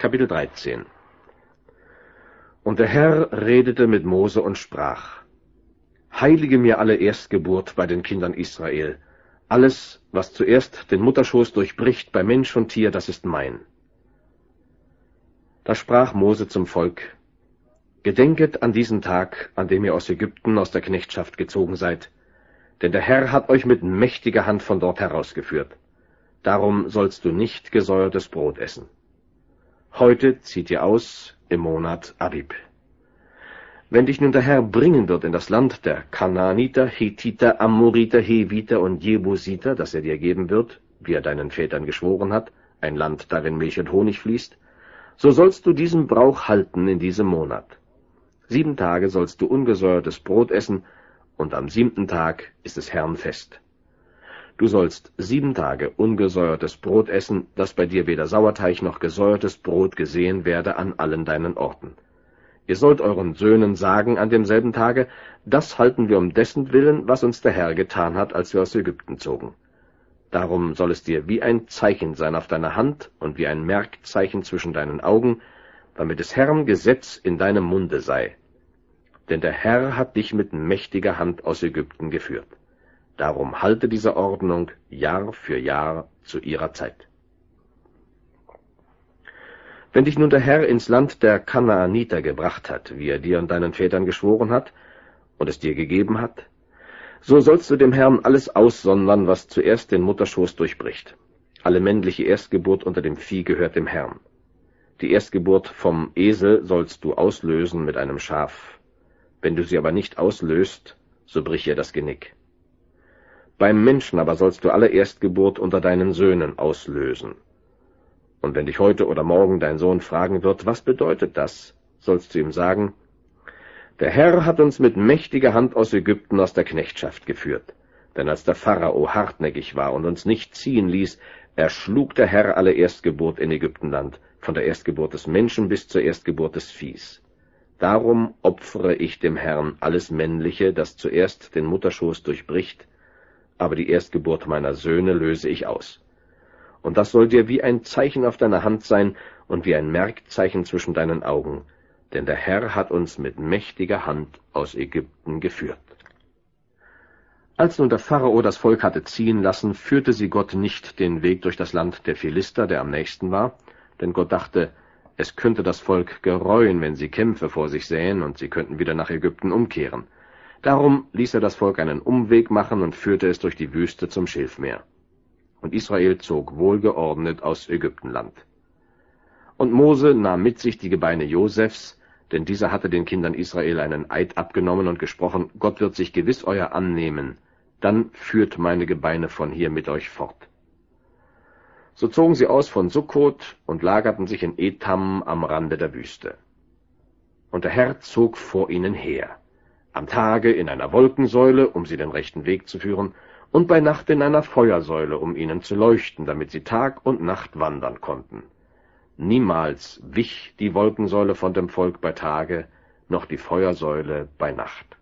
Kapitel 13. Und der Herr redete mit Mose und sprach: Heilige mir alle Erstgeburt bei den Kindern Israel. Alles, was zuerst den Mutterschoß durchbricht bei Mensch und Tier, das ist mein. Da sprach Mose zum Volk: Gedenket an diesen Tag, an dem ihr aus Ägypten, aus der Knechtschaft gezogen seid. Denn der Herr hat euch mit mächtiger Hand von dort herausgeführt. Darum sollst du nicht gesäuertes Brot essen. Heute zieht ihr aus im Monat Abib. Wenn dich nun der Herr bringen wird in das Land der Kanaaniter, Hethiter, Amoriter, Heviter und Jebusiter, das er dir geben wird, wie er deinen Vätern geschworen hat, ein Land, darin Milch und Honig fließt, so sollst du diesen Brauch halten in diesem Monat. 7 Tage sollst du ungesäuertes Brot essen, und am 7. Tag ist des Herrn Fest. Du sollst 7 Tage ungesäuertes Brot essen, dass bei dir weder Sauerteig noch gesäuertes Brot gesehen werde an allen deinen Orten. Ihr sollt euren Söhnen sagen an demselben Tage: Das halten wir um dessen Willen, was uns der Herr getan hat, als wir aus Ägypten zogen. Darum soll es dir wie ein Zeichen sein auf deiner Hand und wie ein Merkzeichen zwischen deinen Augen, damit des Herrn Gesetz in deinem Munde sei. Denn der Herr hat dich mit mächtiger Hand aus Ägypten geführt. Darum halte diese Ordnung Jahr für Jahr zu ihrer Zeit. Wenn dich nun der Herr ins Land der Kanaaniter gebracht hat, wie er dir und deinen Vätern geschworen hat und es dir gegeben hat, so sollst du dem Herrn alles aussondern, was zuerst den Mutterschoß durchbricht. Alle männliche Erstgeburt unter dem Vieh gehört dem Herrn. Die Erstgeburt vom Esel sollst du auslösen mit einem Schaf. Wenn du sie aber nicht auslöst, so brich ihr das Genick. Beim Menschen aber sollst du alle Erstgeburt unter deinen Söhnen auslösen. Und wenn dich heute oder morgen dein Sohn fragen wird: Was bedeutet das?, sollst du ihm sagen: Der Herr hat uns mit mächtiger Hand aus Ägypten, aus der Knechtschaft geführt. Denn als der Pharao hartnäckig war und uns nicht ziehen ließ, erschlug der Herr alle Erstgeburt in Ägyptenland, von der Erstgeburt des Menschen bis zur Erstgeburt des Viehs. Darum opfere ich dem Herrn alles Männliche, das zuerst den Mutterschoß durchbricht, aber die Erstgeburt meiner Söhne löse ich aus. Und das soll dir wie ein Zeichen auf deiner Hand sein und wie ein Merkzeichen zwischen deinen Augen, denn der Herr hat uns mit mächtiger Hand aus Ägypten geführt. Als nun der Pharao das Volk hatte ziehen lassen, führte sie Gott nicht den Weg durch das Land der Philister, der am nächsten war, denn Gott dachte, es könnte das Volk gereuen, wenn sie Kämpfe vor sich sähen, und sie könnten wieder nach Ägypten umkehren. Darum ließ er das Volk einen Umweg machen und führte es durch die Wüste zum Schilfmeer. Und Israel zog wohlgeordnet aus Ägyptenland. Und Mose nahm mit sich die Gebeine Josefs, denn dieser hatte den Kindern Israel einen Eid abgenommen und gesprochen: Gott wird sich gewiss euer annehmen, dann führt meine Gebeine von hier mit euch fort. So zogen sie aus von Sukkot und lagerten sich in Etam am Rande der Wüste. Und der Herr zog vor ihnen her, am Tage in einer Wolkensäule, um sie den rechten Weg zu führen, und bei Nacht in einer Feuersäule, um ihnen zu leuchten, damit sie Tag und Nacht wandern konnten. Niemals wich die Wolkensäule von dem Volk bei Tage, noch die Feuersäule bei Nacht.